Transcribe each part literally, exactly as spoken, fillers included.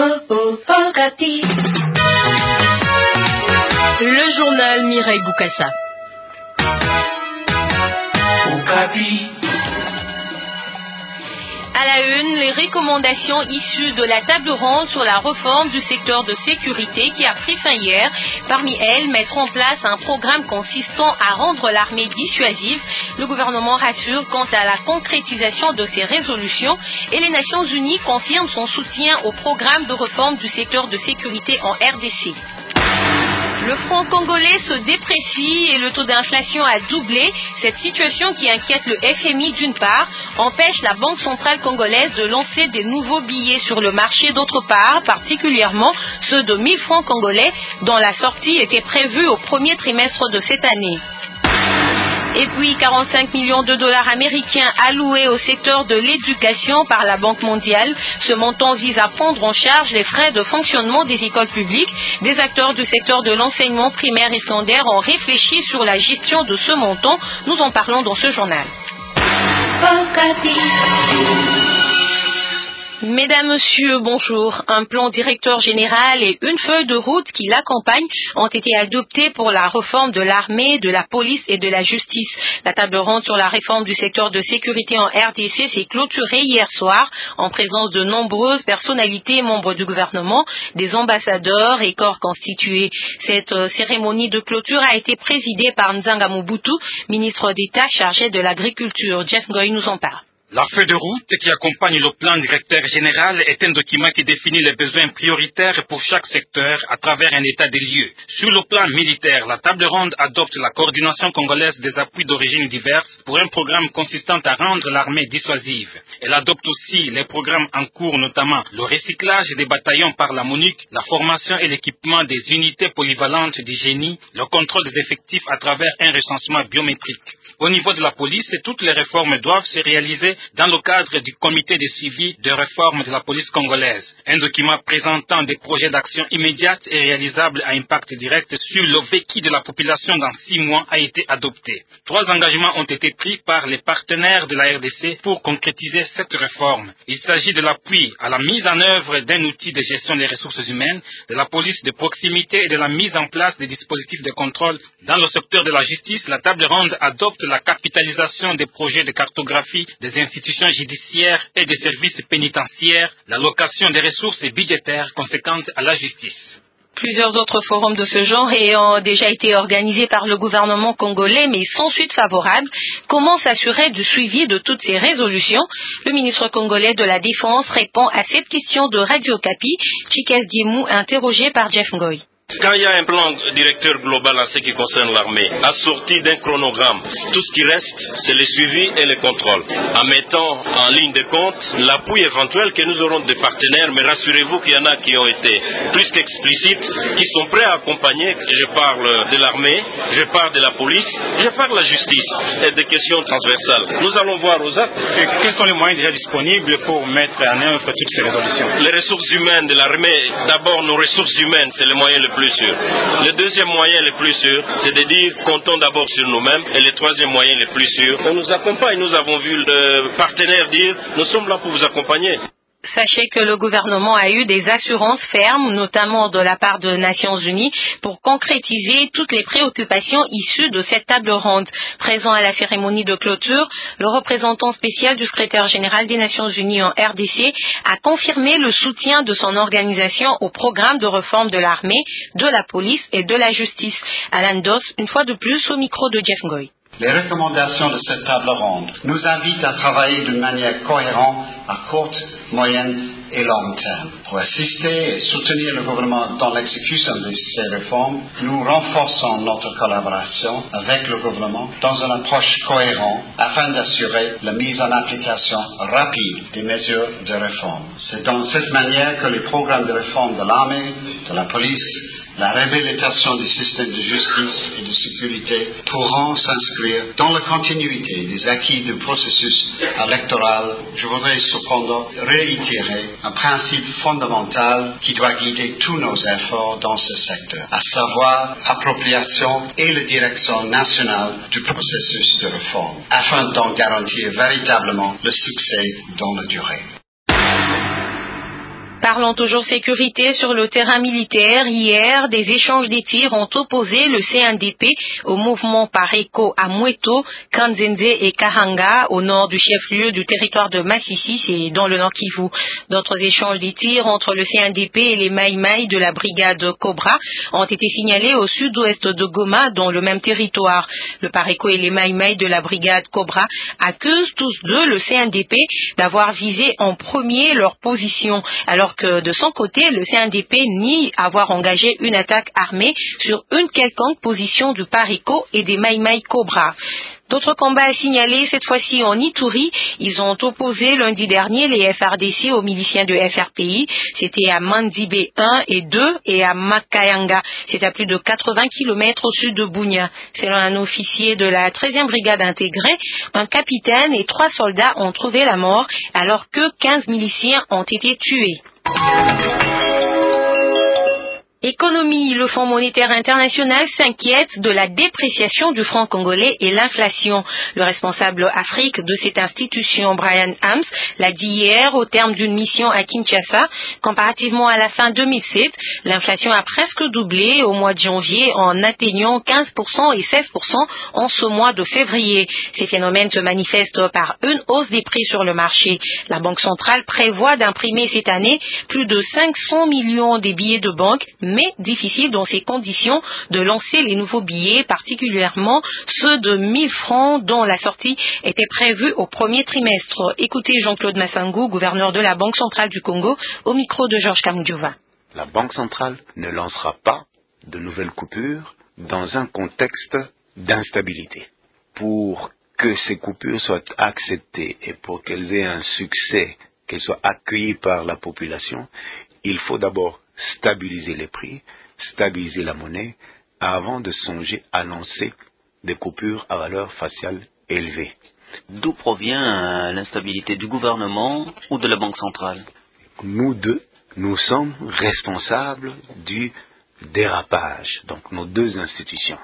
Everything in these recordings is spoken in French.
oh, oh, Okapi. Le journal Mireille Boukassa. Okapi. À la une, les recommandations issues de la table ronde sur la réforme du secteur de sécurité qui a pris fin hier. Parmi elles, mettre en place un programme consistant à rendre l'armée dissuasive. Le gouvernement rassure quant à la concrétisation de ces résolutions et les Nations Unies confirment son soutien au programme de réforme du secteur de sécurité en R D C. Le franc congolais se déprécie et le taux d'inflation a doublé. Cette situation qui inquiète le F M I d'une part empêche la Banque centrale congolaise de lancer des nouveaux billets sur le marché d'autre part, particulièrement ceux de mille francs congolais dont la sortie était prévue au premier trimestre de cette année. Et puis quarante-cinq millions de dollars américains alloués au secteur de l'éducation par la Banque mondiale. Ce montant vise à prendre en charge les frais de fonctionnement des écoles publiques. Des acteurs du secteur de l'enseignement primaire et secondaire ont réfléchi sur la gestion de ce montant. Nous en parlons dans ce journal. Mesdames, Messieurs, bonjour. Un plan directeur général et une feuille de route qui l'accompagne ont été adoptés pour la réforme de l'armée, de la police et de la justice. La table ronde sur la réforme du secteur de sécurité en R D C s'est clôturée hier soir en présence de nombreuses personnalités membres du gouvernement, des ambassadeurs et corps constitués. Cette cérémonie de clôture a été présidée par Nzanga Mobutu, ministre d'État chargé de l'agriculture. Jeff Ngoy nous en parle. La feuille de route qui accompagne le plan directeur général est un document qui définit les besoins prioritaires pour chaque secteur à travers un état des lieux. Sur le plan militaire, la table ronde adopte la coordination congolaise des appuis d'origine diverses pour un programme consistant à rendre l'armée dissuasive. Elle adopte aussi les programmes en cours, notamment le recyclage des bataillons par la MONUC, la formation et l'équipement des unités polyvalentes du génie, le contrôle des effectifs à travers un recensement biométrique. Au niveau de la police, toutes les réformes doivent se réaliser dans le cadre du comité de suivi de réforme de la police congolaise. Un document présentant des projets d'action immédiates et réalisables à impact direct sur le vécu de la population dans six mois a été adopté. Trois engagements ont été pris par les partenaires de la R D C pour concrétiser cette réforme. Il s'agit de l'appui à la mise en œuvre d'un outil de gestion des ressources humaines, de la police de proximité et de la mise en place des dispositifs de contrôle. Dans le secteur de la justice, la table ronde adopte la capitalisation des projets de cartographie des institutions judiciaires et des services pénitentiaires, l'allocation des ressources budgétaires conséquentes à la justice. Plusieurs autres forums de ce genre ont déjà été organisés par le gouvernement congolais, mais sans suite favorable. Comment s'assurer du suivi de toutes ces résolutions? Le ministre congolais de la Défense répond à cette question de Radio Okapi. Chikes Diemou, interrogé par Jeff Ngoy. Quand il y a un plan directeur global en ce qui concerne l'armée, assorti d'un chronogramme, tout ce qui reste, c'est le suivi et le contrôle. En mettant en ligne de compte l'appui éventuel que nous aurons des partenaires, mais rassurez-vous qu'il y en a qui ont été plus qu'explicites, qui sont prêts à accompagner. Je parle de l'armée, je parle de la police, je parle de la justice et des questions transversales. Nous allons voir aux actes. Et quels sont les moyens déjà disponibles pour mettre en œuvre toutes ces résolutions? Les ressources humaines de l'armée, d'abord nos ressources humaines, c'est le moyen le plus sûr. Le deuxième moyen le plus sûr, c'est de dire comptons d'abord sur nous-mêmes. Et le troisième moyen le plus sûr, on nous accompagne. Nous avons vu le partenaire dire nous sommes là pour vous accompagner. Sachez que le gouvernement a eu des assurances fermes, notamment de la part des Nations Unies, pour concrétiser toutes les préoccupations issues de cette table ronde. Présent à la cérémonie de clôture, le représentant spécial du secrétaire général des Nations Unies en R D C a confirmé le soutien de son organisation au programme de réforme de l'armée, de la police et de la justice. Alan Doss, une fois de plus, au micro de Jeff Ngoy. Les recommandations de cette table ronde nous invitent à travailler d'une manière cohérente à court, moyenne et long terme. Pour assister et soutenir le gouvernement dans l'exécution de ces réformes, nous renforçons notre collaboration avec le gouvernement dans une approche cohérente afin d'assurer la mise en application rapide des mesures de réforme. C'est dans cette manière que les programmes de réforme de l'armée, de la police, la réhabilitation du système de justice et de sécurité pourront s'inscrire dans la continuité des acquis du processus électoral. Je voudrais cependant réitérer un principe fondamental qui doit guider tous nos efforts dans ce secteur, à savoir appropriation et la direction nationale du processus de réforme, afin d'en garantir véritablement le succès dans la durée. Parlons toujours sécurité sur le terrain militaire. Hier, des échanges de tirs ont opposé le C N D P au mouvement Pareco à Mweto, Kanzenze et Kahanga, au nord du chef-lieu du territoire de Massissi, c'est dans le Nord Kivu. D'autres échanges de tirs entre le C N D P et les Maïmaï de la brigade Cobra ont été signalés au sud-ouest de Goma, dans le même territoire. Le Pareco et les Maïmaï de la brigade Cobra accusent tous deux le C N D P d'avoir visé en premier leur position, alors que de son côté, le C N D P nie avoir engagé une attaque armée sur une quelconque position du Pareco et des Maïmaï Cobra. D'autres combats à signaler, cette fois-ci en Ituri. Ils ont opposé lundi dernier les F R D C aux miliciens de F R P I. C'était à Mandibe un et deux et à Makayanga. C'est à plus de quatre-vingts kilomètres au sud de Bunia. Selon un officier de la treizième brigade intégrée, un capitaine et trois soldats ont trouvé la mort alors que quinze miliciens ont été tués. Économie, le Fonds monétaire international s'inquiète de la dépréciation du franc congolais et l'inflation. Le responsable Afrique de cette institution, Brian Hams, l'a dit hier au terme d'une mission à Kinshasa. Comparativement à la fin deux mille sept, l'inflation a presque doublé au mois de janvier en atteignant quinze pour cent et seize pour cent en ce mois de février. Ces phénomènes se manifestent par une hausse des prix sur le marché. La Banque centrale prévoit d'imprimer cette année plus de cinq cents millions de billets de banque, mais difficile dans ces conditions de lancer les nouveaux billets, particulièrement ceux de mille francs dont la sortie était prévue au premier trimestre. Écoutez Jean-Claude Massangou, gouverneur de la Banque centrale du Congo, au micro de Georges Kamdjova. La Banque centrale ne lancera pas de nouvelles coupures dans un contexte d'instabilité. Pour que ces coupures soient acceptées et pour qu'elles aient un succès, qu'elles soient accueillies par la population, il faut d'abord stabiliser les prix, stabiliser la monnaie, avant de songer à lancer des coupures à valeur faciale élevée. D'où provient l'instabilité, du gouvernement ou de la Banque centrale? Nous deux, nous sommes responsables du dérapage, donc nos deux institutions.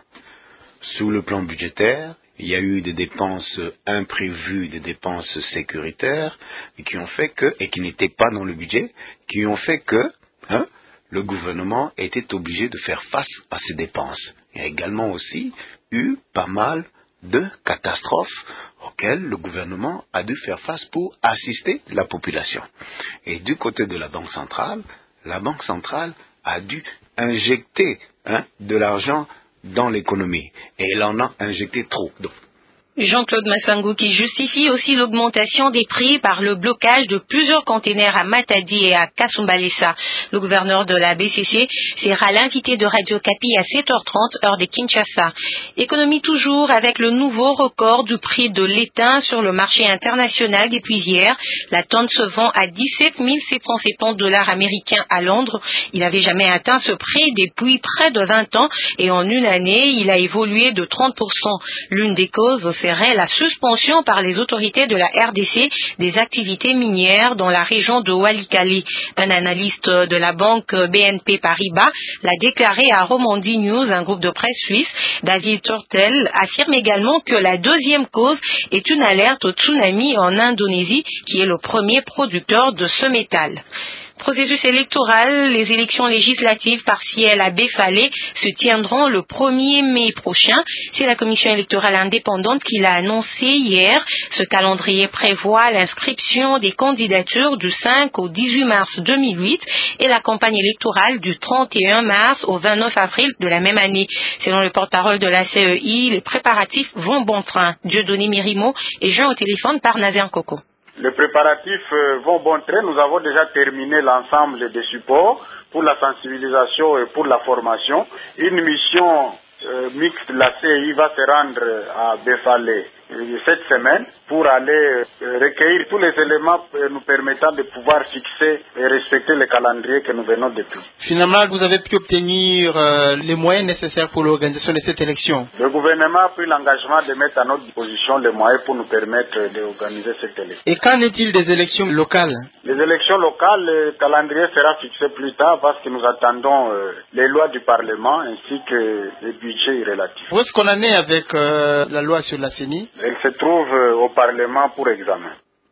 Sous le plan budgétaire, il y a eu des dépenses imprévues, des dépenses sécuritaires, qui ont fait que, et qui n'étaient pas dans le budget, qui ont fait que, hein, le gouvernement était obligé de faire face à ces dépenses. Il y a également aussi eu pas mal de catastrophes auxquelles le gouvernement a dû faire face pour assister la population. Et du côté de la Banque centrale, la Banque centrale a dû injecter hein, de l'argent dans l'économie. Et elle en a injecté trop. Donc, Jean-Claude Massangou qui justifie aussi l'augmentation des prix par le blocage de plusieurs containers à Matadi et à Kasumbalesa. Le gouverneur de la B C C sera l'invité de Radio Kapi à sept heures trente, heure de Kinshasa. Économie toujours avec le nouveau record du prix de l'étain sur le marché international depuis hier. La tonne se vend à dix-sept mille sept cent soixante dollars américains à Londres. Il n'avait jamais atteint ce prix depuis près de vingt ans et en une année, il a évolué de trente pour cent. L'une des causes, c'est la suspension par les autorités de la R D C des activités minières dans la région de Walikale. Un analyste de la banque B N P Paribas l'a déclaré à Romandie News, un groupe de presse suisse. David Turtel affirme également que la deuxième cause est une alerte au tsunami en Indonésie, qui est le premier producteur de ce métal. Processus électoral, les élections législatives partielles à Befale se tiendront le premier mai prochain. C'est la commission électorale indépendante qui l'a annoncé hier. Ce calendrier prévoit l'inscription des candidatures du cinq au dix-huit mars deux mille huit et la campagne électorale du trente et un mars au vingt-neuf avril de la même année. Selon le porte-parole de la C E I, les préparatifs vont bon train. Dieudonné Mirimo est joint au téléphone par Nazaire Coco. Les préparatifs vont bon train. Nous avons déjà terminé l'ensemble des supports pour la sensibilisation et pour la formation. Une mission euh, mixte de la C I va se rendre à Befale cette semaine pour aller euh, recueillir tous les éléments euh, nous permettant de pouvoir fixer et respecter le calendrier que nous venons de tout. Finalement, vous avez pu obtenir euh, les moyens nécessaires pour l'organisation de cette élection. Le gouvernement a pris l'engagement de mettre à notre disposition les moyens pour nous permettre d'organiser cette élection. Et qu'en est-il des élections locales? Les élections locales, le calendrier sera fixé plus tard parce que nous attendons euh, les lois du Parlement ainsi que les budgets relatifs. Où est-ce qu'on en est avec euh, la loi sur la C E N I? Elle se trouve euh, au Parlement pour examen.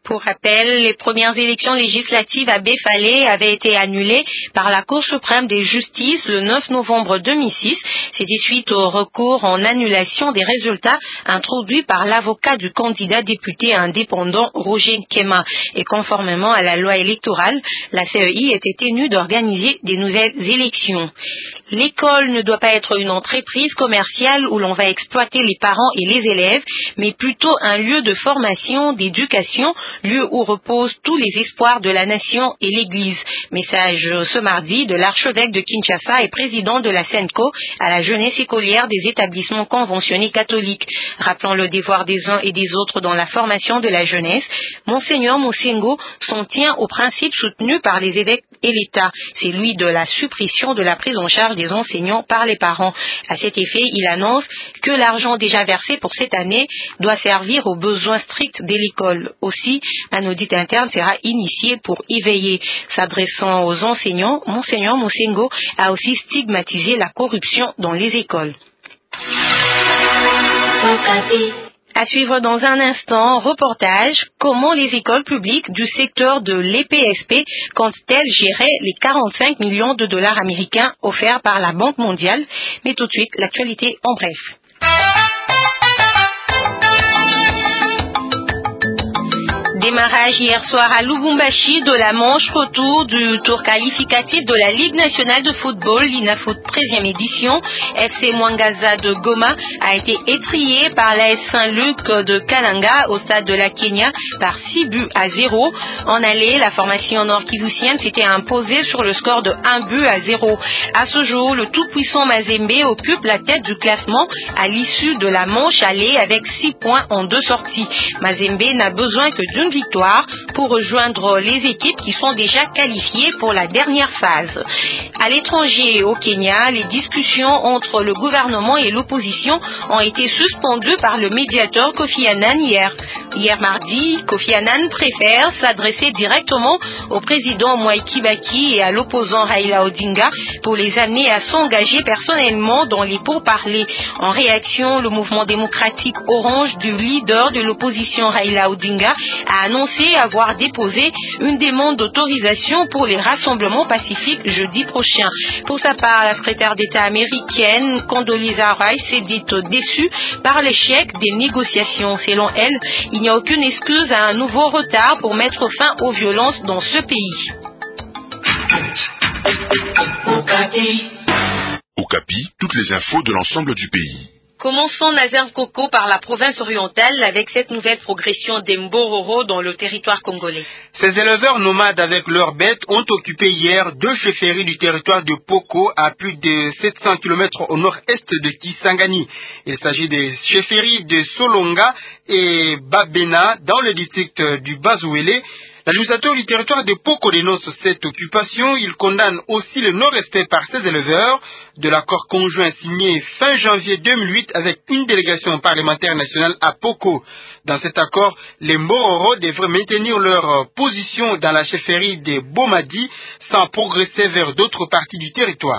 Pour rappel, les premières élections législatives à Befale avaient été annulées par la Cour suprême de justice le neuf novembre deux mille six. C'était suite au recours en annulation des résultats introduit par l'avocat du candidat député indépendant Roger Nkema. Et conformément à la loi électorale, la C E I était tenue d'organiser des nouvelles élections. L'école ne doit pas être une entreprise commerciale où l'on va exploiter les parents et les élèves, mais plutôt un lieu de formation, d'éducation, lieu où reposent tous les espoirs de la nation et l'Église. Message ce mardi de l'archevêque de Kinshasa et président de la SENCO à la jeunesse écolière des établissements conventionnés catholiques. Rappelant le devoir des uns et des autres dans la formation de la jeunesse, Monseigneur Mosengo s'en tient au principe soutenu par les évêques et l'État. C'est lui de la suppression de la prise en charge des enseignants par les parents. À cet effet, il annonce que l'argent déjà versé pour cette année doit servir aux besoins stricts de l'école. Aussi, un audit interne sera initié pour y veiller. S'adressant aux enseignants, Monseigneur Mosengo a aussi stigmatisé la corruption dans les écoles. À suivre dans un instant, reportage, comment les écoles publiques du secteur de l'E P S P comptent-elles gérer les quarante-cinq millions de dollars américains offerts par la Banque mondiale? Mais tout de suite, l'actualité en bref. Démarrage hier soir à Lubumbashi de la manche retour du tour qualificatif de la Ligue nationale de football, l'INAFOOT treizième édition. F C Mwangaza de Goma a été étrié par l'A S Saint-Luc de Kalanga au stade de la Kenya par six buts à zéro. En allée, la formation nord-kivusienne s'était imposée sur le score de un but à zéro. À ce jour, le tout-puissant Mazembe occupe la tête du classement à l'issue de la manche allée avec six points en deux sorties. Mazembe n'a besoin que d'une victoire pour rejoindre les équipes qui sont déjà qualifiées pour la dernière phase. À l'étranger, au Kenya, les discussions entre le gouvernement et l'opposition ont été suspendues par le médiateur Kofi Annan hier. Hier mardi, Kofi Annan préfère s'adresser directement au président Mwai Kibaki et à l'opposant Raila Odinga pour les amener à s'engager personnellement dans les pourparlers. En réaction, le mouvement démocratique Orange du leader de l'opposition Raila Odinga a annoncé avoir déposé une demande d'autorisation pour les rassemblements pacifiques jeudi prochain. Pour sa part, la secrétaire d'État américaine Condoleezza Rice s'est dite déçue par l'échec des négociations. Selon elle, il n'y a aucune excuse à un nouveau retard pour mettre fin aux violences dans ce pays. Okapi, toutes les infos de l'ensemble du pays. Commençons Nazaire Coco par la province orientale avec cette nouvelle progression des Mbororo dans le territoire congolais. Ces éleveurs nomades avec leurs bêtes ont occupé hier deux chefferies du territoire de Poko à plus de sept cents kilomètres au nord-est de Kisangani. Il s'agit des chefferies de Solonga et Babena dans le district du Bazouélé. L'administrateur du territoire de Poko dénonce cette occupation. Il condamne aussi le non-respect par ses éleveurs de l'accord conjoint signé fin janvier deux mille huit avec une délégation parlementaire nationale à Poko. Dans cet accord, les Mbororo devraient maintenir leur position dans la chefferie des Bomadi sans progresser vers d'autres parties du territoire.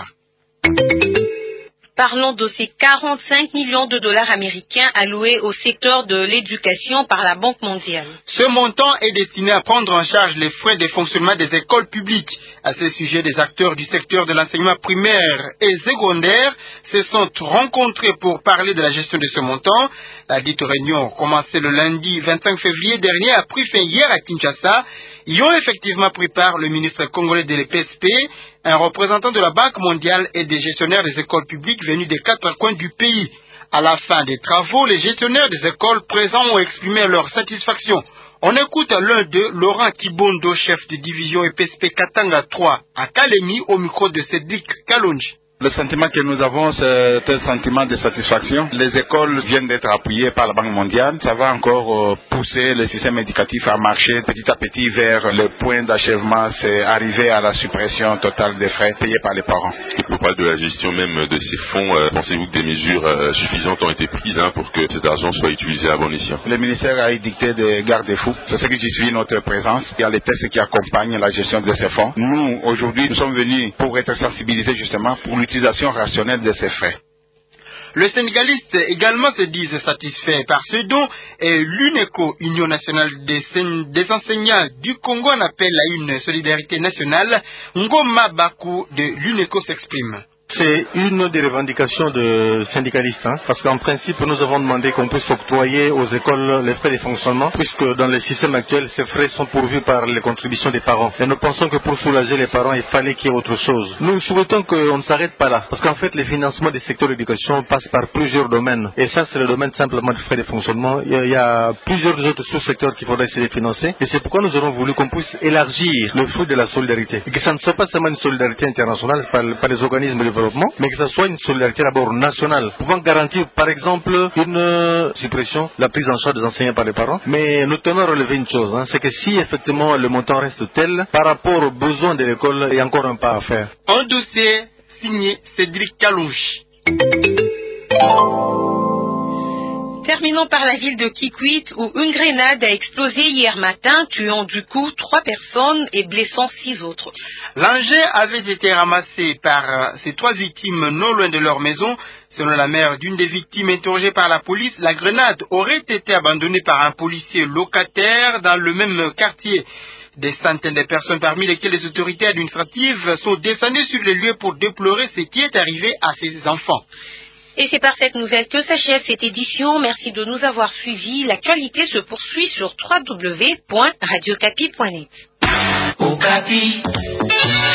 Parlons de ces quarante-cinq millions de dollars américains alloués au secteur de l'éducation par la Banque mondiale. Ce montant est destiné à prendre en charge les frais de fonctionnement des écoles publiques. À ce sujet, des acteurs du secteur de l'enseignement primaire et secondaire se sont rencontrés pour parler de la gestion de ce montant. La dite réunion, commencée le lundi vingt-cinq février dernier, a pris fin hier à Kinshasa. Y ont effectivement pris part le ministre congolais de l'E P S P, un représentant de la Banque mondiale et des gestionnaires des écoles publiques venus des quatre coins du pays. À la fin des travaux, les gestionnaires des écoles présents ont exprimé leur satisfaction. On écoute l'un d'eux, Laurent Kibondo, chef de division E P S P Katanga trois à Kalemi, au micro de Cédric Kalonji. Le sentiment que nous avons, c'est un sentiment de satisfaction. Les écoles viennent d'être appuyées par la Banque mondiale. Ça va encore pousser le système éducatif à marcher petit à petit vers le point d'achèvement. C'est arriver à la suppression totale des frais payés par les parents. Et pour parler de la gestion même de ces fonds, euh, pensez-vous que des mesures euh, suffisantes ont été prises hein, pour que cet argent soit utilisé à bon escient? Le ministère a édicté des garde-fous. C'est ce qui justifie notre présence. Il y a les tests qui accompagnent la gestion de ces fonds. Nous, aujourd'hui, nous sommes venus pour être sensibilisés justement pour l'utilisation rationnelle de ces frais. Le syndicaliste également se disent satisfaits par ce don et l'UNECO, Union nationale des, des enseignants du Congo, en appelle à une solidarité nationale. Ngoma Baku de l'UNECO s'exprime. C'est une des revendications de syndicalistes, hein, parce qu'en principe, nous avons demandé qu'on puisse octroyer aux écoles les frais de fonctionnement, puisque dans le système actuel, ces frais sont pourvus par les contributions des parents. Et nous pensons que pour soulager les parents, il fallait qu'il y ait autre chose. Nous souhaitons qu'on ne s'arrête pas là, parce qu'en fait, les financements des secteurs d'éducation passent par plusieurs domaines. Et ça, c'est le domaine simplement des frais de fonctionnement. Il y a, il y a plusieurs autres sous-secteurs qu'il faudrait essayer de financer. Et c'est pourquoi nous aurons voulu qu'on puisse élargir le fruit de la solidarité. Et que ça ne soit pas seulement une solidarité internationale par, par les organismes de mais que ce soit une solidarité d'abord nationale, pouvant garantir par exemple une euh, suppression, la prise en charge des enseignants par les parents. Mais nous tenons à relever une chose, hein, c'est que si effectivement le montant reste tel, par rapport aux besoins de l'école, il y a encore un pas à faire. Un dossier signé Cédric Kalouchi. Terminons par la ville de Kikwit où une grenade a explosé hier matin, tuant du coup trois personnes et blessant six autres. L'engin avait été ramassé par ces trois victimes non loin de leur maison. Selon la mère d'une des victimes interrogée par la police, la grenade aurait été abandonnée par un policier locataire dans le même quartier. Des centaines de personnes, parmi lesquelles les autorités administratives, sont descendues sur les lieux pour déplorer ce qui est arrivé à ces enfants. Et c'est par cette nouvelle que s'achève cette édition. Merci de nous avoir suivis. L'actualité se poursuit sur w w w point radio capi point net.